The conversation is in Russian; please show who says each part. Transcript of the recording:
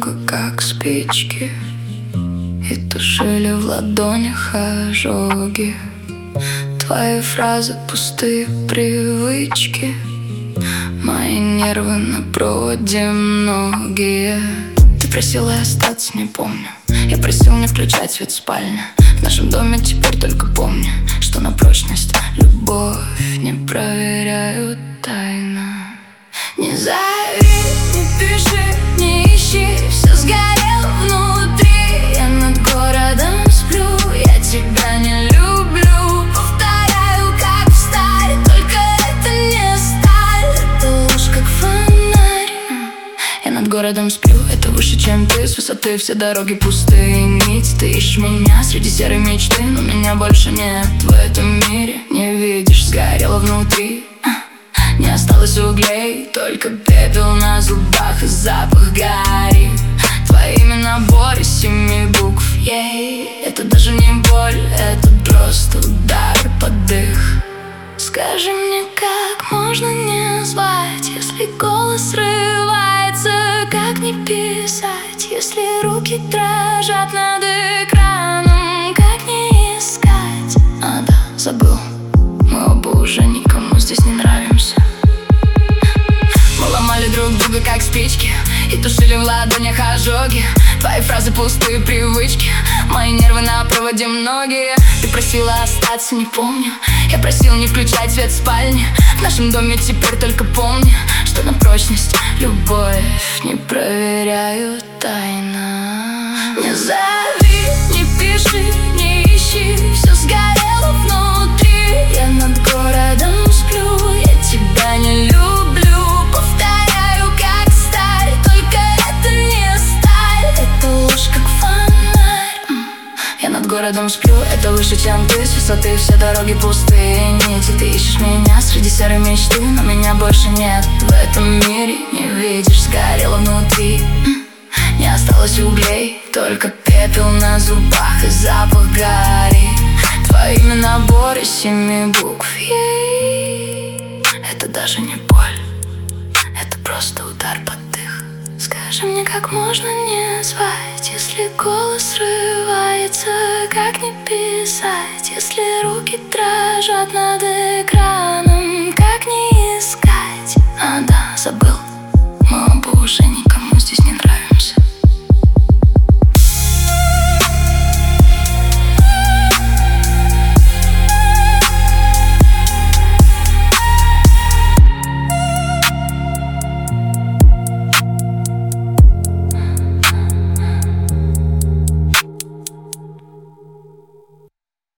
Speaker 1: долго, как спички, и тушили в ладонях ожоги. Твои фразы пустые привычки, мои нервы на проводе многие. Ты просила остаться, не помню. Я просил не включать свет в спальне. В нашем доме теперь только помню, что на прочность любовь не проверяют тайно. Не зови, не пиши, не ищи, все сгорело внутри. Я над городом сплю, я тебя не люблю. Повторяю, как в старе, только это не сталь. Это ложь, как фонарь. Я над городом сплю, это выше, чем ты. С высоты все дороги пустые нити. Ты ищешь меня среди серой мечты, но меня больше нет в этом мире. Не видишь, сгорело внутри. Не осталось углей, только пепел на зубах и запах гари. Твои имена набор из 7 букв, ей. Это даже не боль, это просто удар под дых. Скажи мне, как можно не звать, если голос срывается? Как не писать, если руки дрожат над экраном? Как не искать? А, да, забыл, мы оба уже никому здесь не нравимся. Мы ломали друг друга, как спички, и тушили в ладонях ожоги. Твои фразы пустые привычки, мои нервы на проводе многие. Ты просила остаться, не помню. Я просил не включать свет в спальне. В нашем доме теперь только помню, что на прочность любовь не проверяют тайно. Не зови, не пиши, не ищи, все сгорело внутри. Я над городом сплю, я тебя не люблю. Повторяю, как сталь, только это не сталь. Это ложь, как фонарь. Я над городом сплю, это выше, чем ты. С высоты все дороги пустые нити. Ты ищешь меня среди серой мечты, но меня больше нет в этом мире. Не видишь, сгорело внутри. Не осталось углей, только пепел на зубах и запах гари. Твои имена набор из 7 букв, ей. Это даже не боль, это просто удар под дых. Скажи мне, как можно не звать, если голос срывается? Как не писать, если руки дрожат над экраном? Как не искать? А, да, забыл.